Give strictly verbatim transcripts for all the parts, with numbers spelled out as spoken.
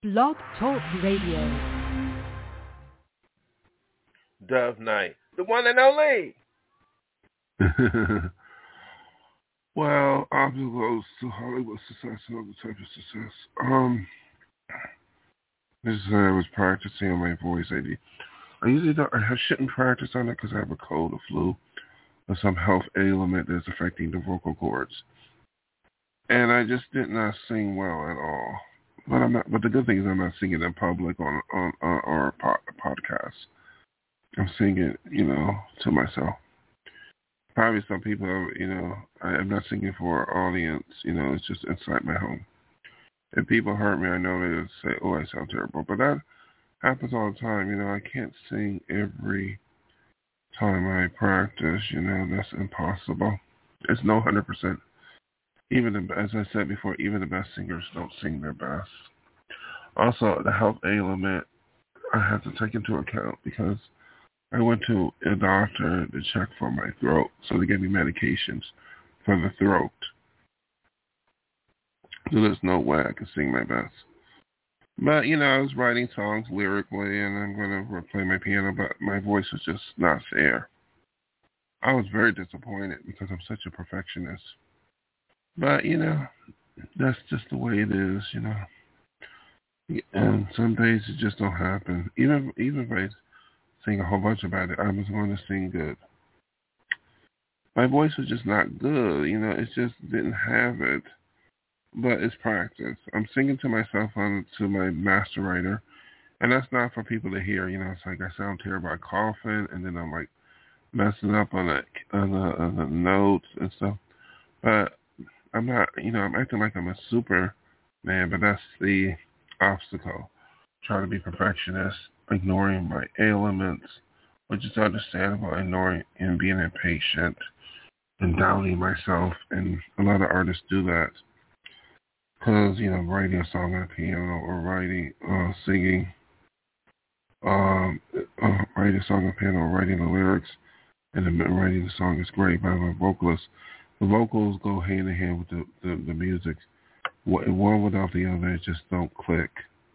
Blog Talk Radio. Dove Night, the one and only. Well, obstacles to Hollywood success and other type of success. Um, this is I was practicing on my voice. I, do, I usually don't. I shouldn't practice on it because I have a cold or flu or some health ailment that's affecting the vocal cords, and I just did not sing well at all. But I'm not. But the good thing is I'm not singing in public on on, on our pod, podcast. I'm singing, you know, to myself. Probably some people, you know, I, I'm not singing for an audience. You know, it's just inside my home. If people hurt me, I know they would say, "Oh, I sound terrible." But that happens all the time. You know, I can't sing every time I practice. You know, that's impossible. It's no one hundred percent. Even the, as I said before, even the best singers don't sing their best. Also, the health ailment I have to take into account because I went to a doctor to check for my throat, so they gave me medications for the throat. So there's no way I could sing my best. But, you know, I was writing songs lyrically, and I'm going to play my piano, but my voice was just not there. I was very disappointed because I'm such a perfectionist. But, you know, that's just the way it is, you know. And some days it just don't happen. Even even if I sing a whole bunch about it, I was going to sing good. My voice was just not good, you know. It just didn't have it. But it's practice. I'm singing to myself on to my master writer, and that's not for people to hear. You know, it's like I sound terrible by coughing, and then I'm like messing up on the on the, on the notes and stuff. But I'm not, you know, I'm acting like I'm a super man, but that's the obstacle. Trying to be perfectionist, ignoring my ailments, which is understandable, ignoring and being impatient and doubting myself. And a lot of artists do that because, you know, writing a song on a piano or writing, uh, singing, um, uh, writing a song on a piano or writing the lyrics and then writing the song is great, but I'm a vocalist. The vocals go hand in hand with the, the, the music. One without the other, it just don't click.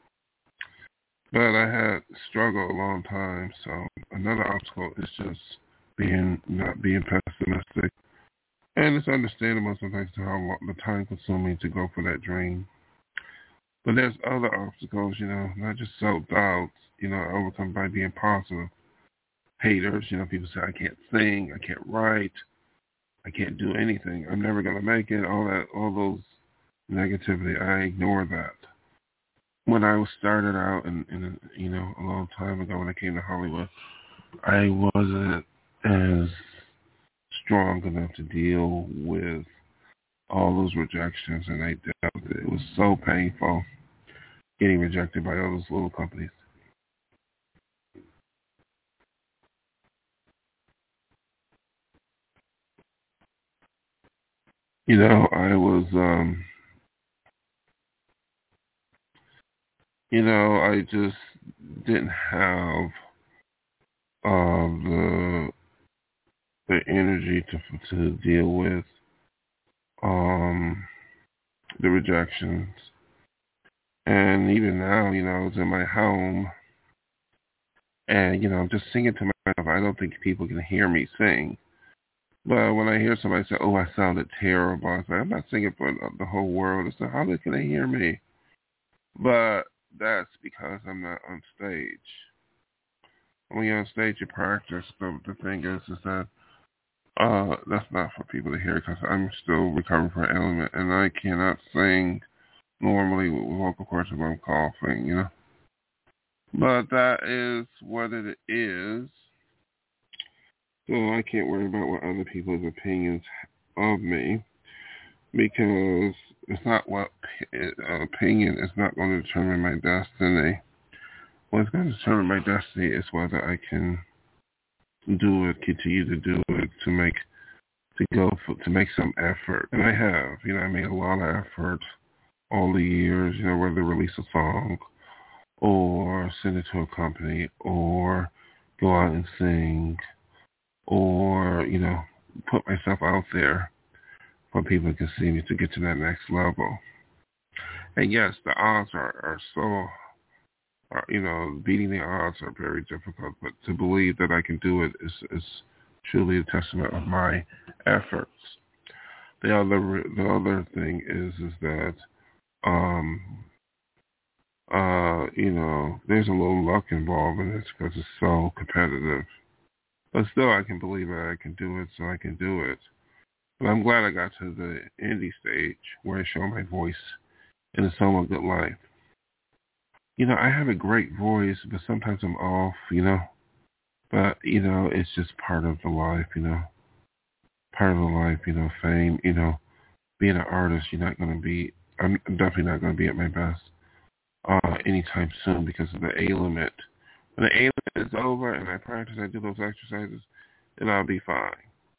But I had struggled a long time, so another obstacle is just being not being pessimistic. And it's understandable sometimes how long, the time consuming to go for that dream. But there's other obstacles, you know, not just self-doubts, you know, overcome by being positive. Haters, you know, people say, I can't sing, I can't write, I can't do anything, I'm never going to make it, all that, all those negativity, I ignore that. When I was started out, and you know, a long time ago when I came to Hollywood, I wasn't as strong enough to deal with all those rejections, and I dealt with it. It was so painful getting rejected by all those little companies. You know, I was, um, you know, I just didn't have um, the the energy to to deal with um, the rejections. And even now, you know, I was in my home, and you know, I'm just singing to myself. I don't think people can hear me sing. But when I hear somebody say, "Oh, I sounded terrible," I say, "I'm not singing for the whole world." I say, "How can they hear me?" But that's because I'm not on stage. When you're on stage, you practice. But the thing is, is that uh, that's not for people to hear because I'm still recovering from an ailment, and I cannot sing normally with vocal cords if I'm coughing, you know. But that is what it is. So I can't worry about what other people's opinions of me because it's not what uh, opinion is not going to determine my destiny. What's going to determine my destiny is whether I can do it, continue to do it, to make to go for, to make some effort. And I have, you know, I made a lot of effort all the years, you know, whether release a song or send it to a company or go out and sing or, you know, put myself out there for people to see me to get to that next level. And yes, the odds are, are so, are, you know, beating the odds are very difficult. But to believe that I can do it is, is truly a testament of my efforts. The other, the other thing is, is that, um, uh, you know, there's a little luck involved in this because it's so competitive. But still, I can believe that I can do it, so I can do it. But I'm glad I got to the indie stage where I show my voice in a somewhat good light. You know, I have a great voice, but sometimes I'm off, you know. But, you know, it's just part of the life, you know. Part of the life, you know, fame, you know. Being an artist, you're not going to be, I'm definitely not going to be at my best uh, anytime soon because of the A-limit. When the A-limit is over and I practice, I do those exercises, then I'll be fine.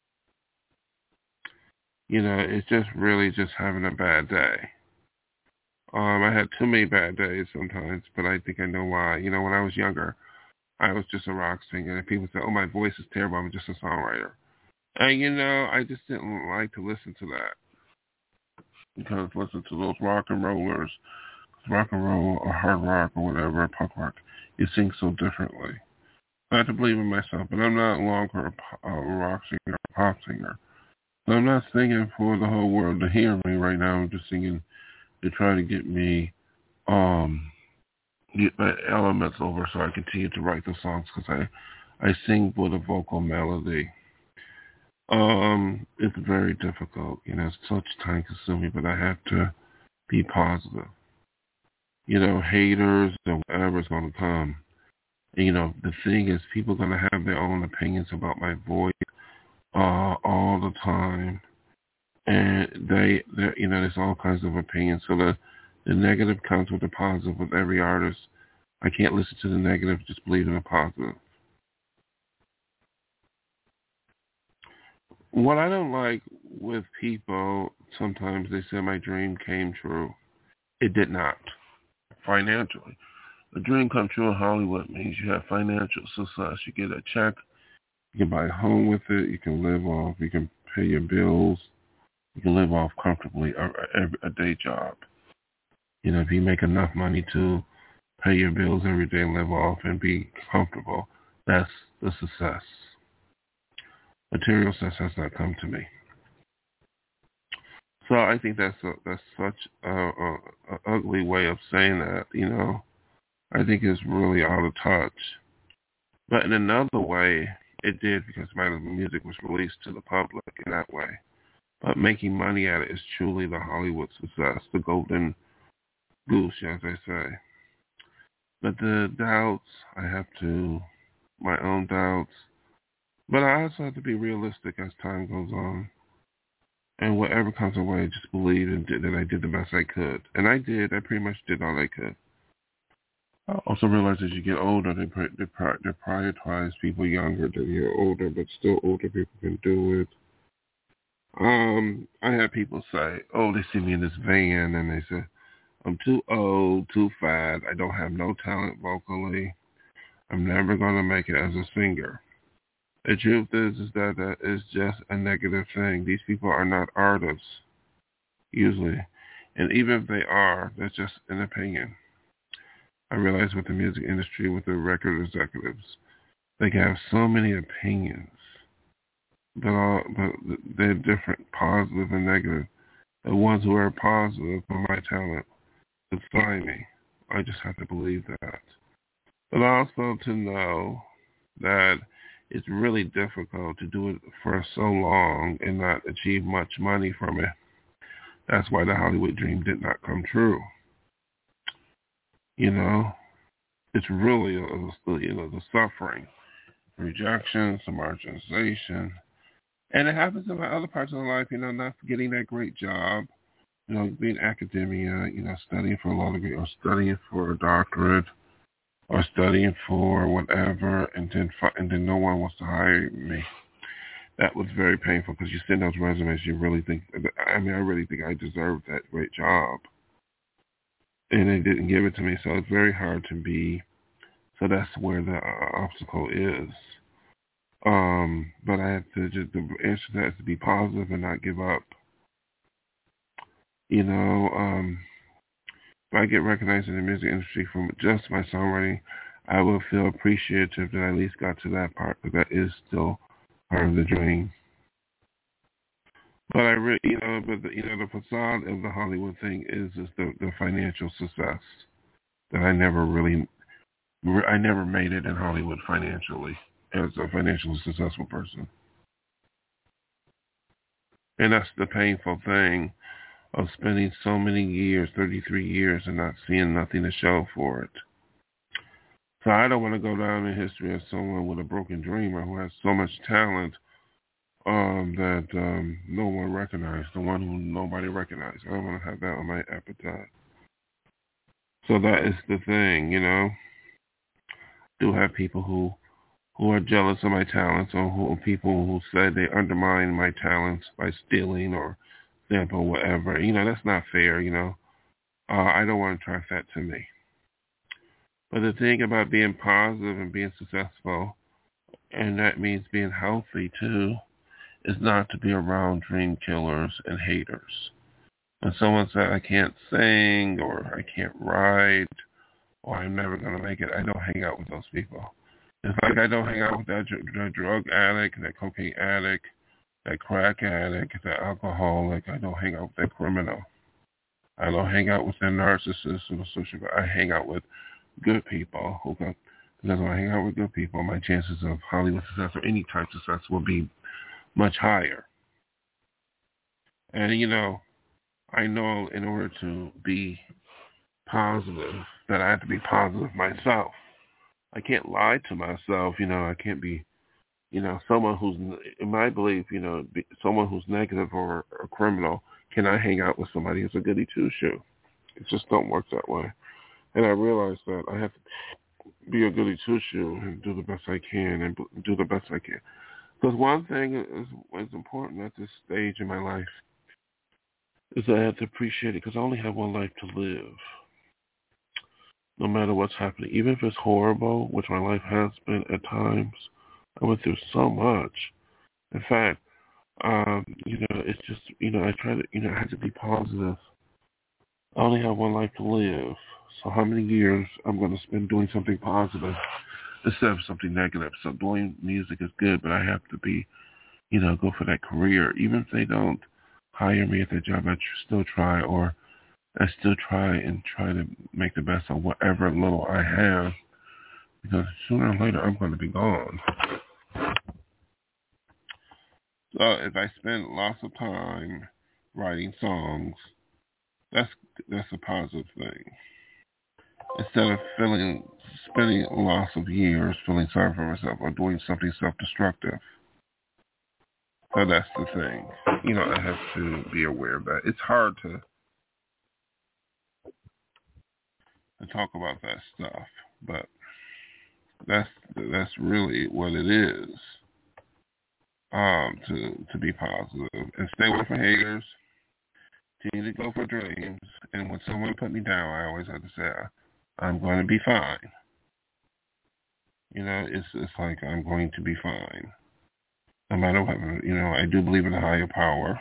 You know, it's just really just having a bad day. Um, I had too many bad days sometimes, but I think I know why. You know, when I was younger, I was just a rock singer, and people said, oh, my voice is terrible, I'm just a songwriter. And, you know, I just didn't like to listen to that. Because listen to those rock and rollers, rock and roll or hard rock or whatever, punk rock, you sing so differently. I had to believe in myself, but I'm not longer a, a rock singer, a pop singer. So I'm not singing for the whole world to hear me right now. I'm just singing to try to get me, um, get my elements over so I continue to write the songs because I, I sing with a vocal melody. Um, it's very difficult, you know, it's such time consuming, but I have to be positive. You know, haters or whatever's going to come. And, you know, the thing is, people are going to have their own opinions about my voice uh, all the time. And they, you know, there's all kinds of opinions. So the, the negative comes with the positive with every artist. I can't listen to the negative, just believe in the positive. What I don't like with people, sometimes they say my dream came true. It did not, financially. A dream come true in Hollywood means you have financial success. You get a check, you can buy a home with it, you can live off, you can pay your bills, you can live off comfortably a, a, a day job. You know, if you make enough money to pay your bills every day and live off and be comfortable, that's the success. Material success has not come to me. So I think that's a, that's such a, a, a ugly way of saying that, you know. I think it's really out of touch. But in another way, it did because my music was released to the public in that way. But making money at it is truly the Hollywood success, the golden goose, as they say. But the doubts, I have to, my own doubts. But I also have to be realistic as time goes on. And whatever comes away, just believe and did, that I did the best I could. And I did. I pretty much did all I could. I also realize as you get older, they, they, they prioritize people younger than you're older, but still older people can do it. Um, I had people say, oh, they see me in this van, and they say, I'm too old, too fat, I don't have no talent vocally, I'm never going to make it as a singer. The truth is, is that that is just a negative thing. These people are not artists, usually. And even if they are, that's just an opinion. I realize with the music industry, with the record executives, they have so many opinions, but, all, but they're different, positive and negative. The ones who are positive for my talent would find me. I just have to believe that. But also to know that it's really difficult to do it for so long and not achieve much money from it. That's why the Hollywood dream did not come true. You know, it's really, a, you know, the suffering, rejection, some marginalization. And it happens in my other parts of life, you know, not getting that great job, you know, being academia, you know, studying for a law degree or studying for a doctorate or studying for whatever, and then and then no one wants to hire me. That was very painful because you send those resumes, you really think, I mean, I really think I deserved that great job. And they didn't give it to me, so it's very hard to be, so that's where the uh, obstacle is. Um, but I have to just, the answer to that is to be positive and not give up. You know, um, if I get recognized in the music industry from just my songwriting, I will feel appreciative that I at least got to that part, but that is still part of the dream. But I really, you know, but the, you know, the facade of the Hollywood thing is is the, the financial success that I never really, I never made it in Hollywood financially as a financially successful person. And that's the painful thing of spending so many years, thirty-three years, and not seeing nothing to show for it. So I don't want to go down in history as someone with a broken dream or who has so much talent um, that um, no one recognized, the one who nobody recognized. I don't want to have that on my epitaph. So that is the thing, you know. I do have people who who are jealous of my talents, or who people who say they undermine my talents by stealing or example, whatever. You know, that's not fair, you know. Uh, I don't want to attract that to me. But the thing about being positive and being successful, and that means being healthy too, is not to be around dream killers and haters. When someone says, I can't sing, or I can't write, or I'm never going to make it, I don't hang out with those people. It's like I don't hang out with that, that drug addict, that cocaine addict, that crack addict, that alcoholic. I don't hang out with that criminal. I don't hang out with that narcissist or the sociopath. I hang out with good people. Who got, because when I hang out with good people, my chances of Hollywood success or any type of success will be much higher. And, you know, I know in order to be positive that I have to be positive myself. I can't lie to myself, you know, I can't be, you know, someone who's, in my belief, you know, be, someone who's negative or a criminal cannot hang out with somebody who's a goody two-shoe. It just don't work that way. And I realize that I have to be a goody two-shoe and do the best I can and do the best I can. Because one thing is, is important at this stage in my life is I have to appreciate it because I only have one life to live. No matter what's happening, even if it's horrible, which my life has been at times, I went through so much. In fact, um, you know, it's just, you know, I try to, you know, I have to be positive. I only have one life to live. So how many years I'm going to spend doing something positive instead of something negative? So doing music is good, but I have to be, you know, go for that career. Even if they don't hire me at that job, I tr- still try, or I still try and try to make the best of whatever little I have, because sooner or later I'm going to be gone. So if I spend lots of time writing songs, that's that's a positive thing. Instead of feeling spending lots of years feeling sorry for myself or doing something self-destructive. So that's the thing. You know, I have to be aware of that. It's hard to to talk about that stuff, but that's that's really what it is. Um, to to be positive and stay away from haters. Continue to go for dreams, and when someone put me down, I always have to say, I'm going to be fine. You know, it's it's like I'm going to be fine, no matter what. You know, I do believe in a higher power.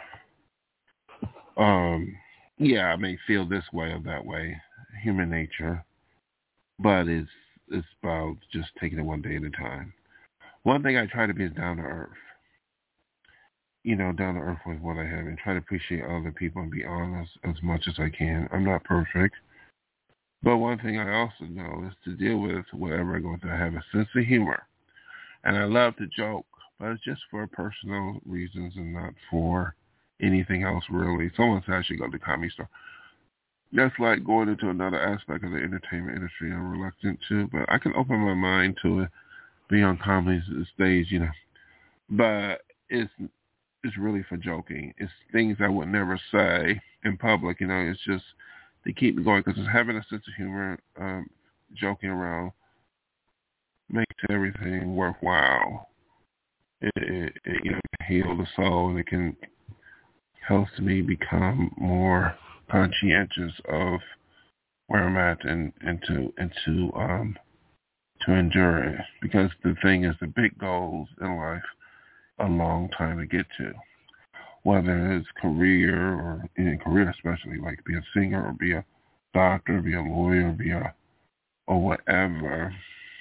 Um, yeah, I may feel this way or that way, human nature, but it's it's about just taking it one day at a time. One thing I try to be is down to earth. You know, down to earth with what I have and try to appreciate other people and be honest as much as I can. I'm not perfect. But one thing I also know is to deal with whatever I go through. I have a sense of humor. And I love to joke, but it's just for personal reasons and not for anything else really. Someone said I should go to the comedy store. That's like going into another aspect of the entertainment industry. I'm reluctant to, but I can open my mind to it, be on comedy stage, you know. But it's It's really for joking. It's things I would never say in public. You know, it's just to keep me going because it's having a sense of humor, um, joking around, makes everything worthwhile. It, it, it you know, heal the soul, and it can help me become more conscientious of where I'm at and, and to and to um to endure it. Because the thing is, the big goals in life, a long time to get to, whether it's career or in career especially, like be a singer or be a doctor, be a lawyer, be a, or whatever,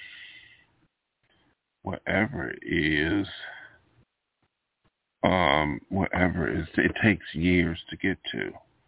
whatever it is, um, whatever it is, it takes years to get to.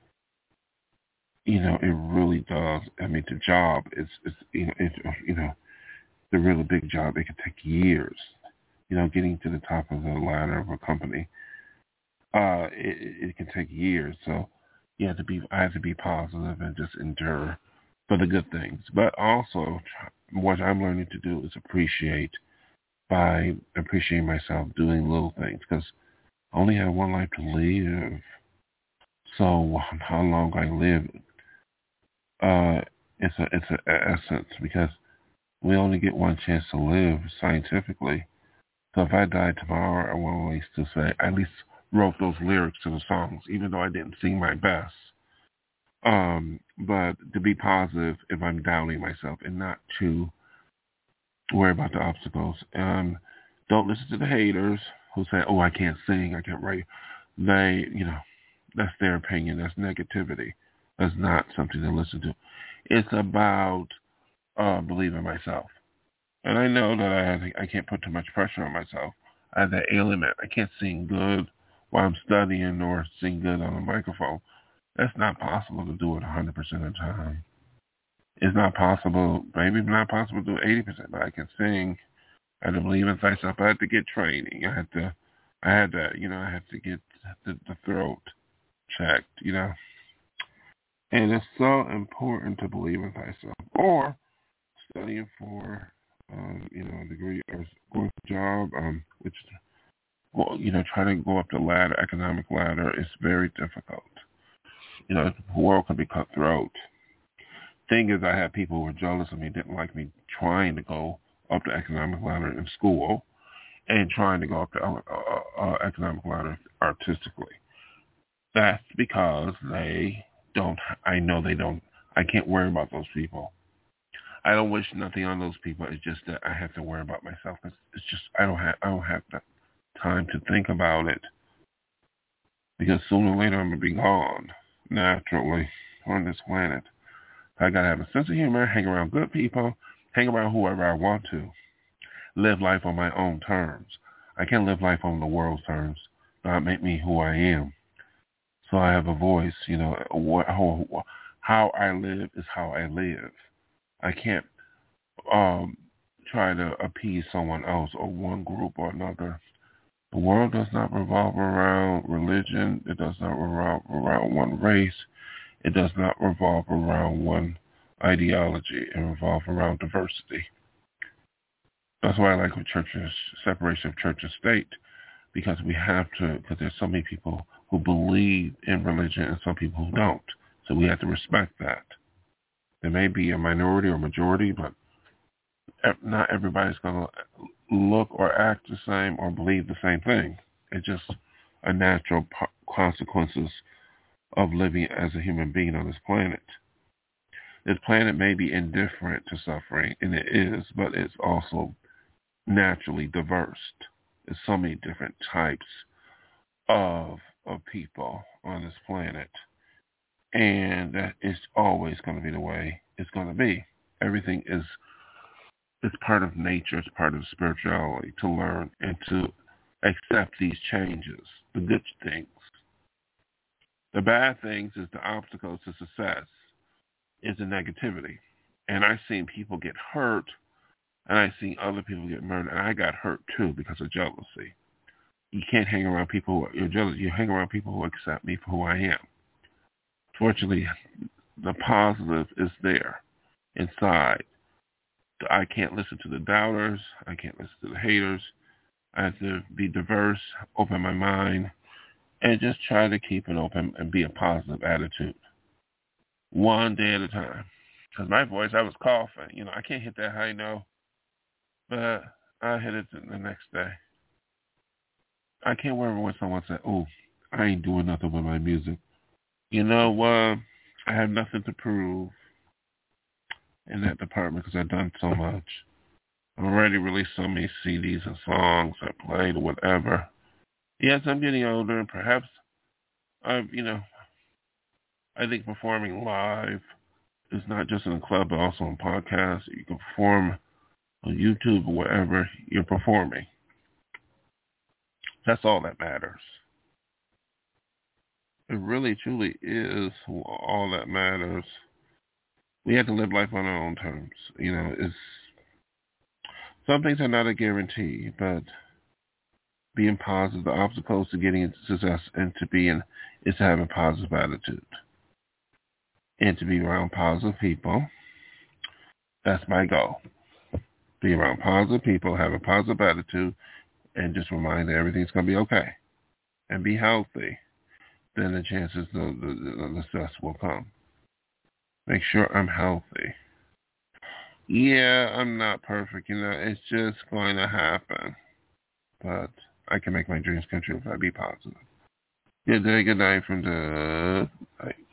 You know, it really does. I mean, the job is, is you know, it, you know, the really big job, it can take years. You know, getting to the top of the ladder of a company, uh, it, it can take years. So you have to be, I have to be positive and just endure for the good things. But also, what I'm learning to do is appreciate by appreciating myself doing little things, because I only have one life to live. So how long I live, uh, it's a it's an essence, because we only get one chance to live scientifically. So if I die tomorrow, I want always to say, I at least wrote those lyrics to the songs, even though I didn't sing my best. Um, but to be positive if I'm doubting myself, and not to worry about the obstacles. Um, don't listen to the haters who say, oh, I can't sing, I can't write. They, you know, that's their opinion. That's negativity. That's not something to listen to. It's about uh, believing in myself. And I know that I have, I can't put too much pressure on myself. I have that ailment. I can't sing good while I'm studying or sing good on a microphone. That's not possible to do it one hundred percent of the time. It's not possible, maybe not possible to do eighty percent, but I can sing. I had to believe in myself. I had to get training. I had to, I had to, you know, I had to get the, the throat checked, you know. And it's so important to believe in myself. Or studying for, um, you know, a degree or going for a job, um, which, well, you know, trying to go up the ladder, economic ladder, is very difficult. You know, the world can be cutthroat. Thing is, I had people who were jealous of me, didn't like me trying to go up the economic ladder in school and trying to go up the uh, uh, economic ladder artistically. That's because they don't, I know they don't, I can't worry about those people. I don't wish nothing on those people. It's just that I have to worry about myself. It's, it's just, I don't have, I don't have the time to think about it, because sooner or later I'm going to be gone, naturally, on this planet. I got to have a sense of humor, hang around good people, hang around whoever I want to, live life on my own terms. I can't live life on the world's terms. Not make me who I am. So I have a voice, you know, what, how, how I live is how I live. I can't um, try to appease someone else or one group or another. The world does not revolve around religion. It does not revolve around one race. It does not revolve around one ideology. It revolves around diversity. That's why I like with churches, separation of church and state, because we have to, because there's so many people who believe in religion and some people who don't. So we have to respect that. There may be a minority or majority, but not everybody's going to look or act the same or believe the same thing. It's just a natural consequences of living as a human being on this planet. This planet may be indifferent to suffering, and it is, but it's also naturally diverse. There's so many different types of of people on this planet, and that is always going to be the way it's going to be. Everything is it's part of nature, it's part of spirituality, to learn and to accept these changes, the good things. The bad things is the obstacles to success, is the negativity. And I've seen people get hurt, and I've seen other people get murdered, and I got hurt too because of jealousy. You can't hang around people who are you're jealous. You hang around people who accept me for who I am. Fortunately, the positive is there inside. I can't listen to the doubters. I can't listen to the haters. I have to be diverse, open my mind, and just try to keep it open and be a positive attitude. One day at a time. Because my voice, I was coughing. You know, I can't hit that high note, but I hit it the next day. I can't worry when someone says, oh, I ain't doing nothing with my music. You know what? Uh, I have nothing to prove in that department because I've done so much. I've already released so many C Ds and songs I played or whatever. Yes, I'm getting older, and perhaps I've, you know, I think performing live It's not just in a club, but also on podcasts. You can perform on YouTube or wherever you're performing. That's all that matters. It really, truly is all that matters. We have to live life on our own terms. You know, it's some things are not a guarantee, but being positive, the obstacles to getting into success and to being is to have a positive attitude and to be around positive people. That's my goal. Be around positive people, have a positive attitude, and just remind that everything's going to be okay and be healthy. Then the chances the, the, the success will come. Make sure I'm healthy. Yeah, I'm not perfect, you know, it's just going to happen. But I can make my dreams come true if I be positive. Good day, good night from the...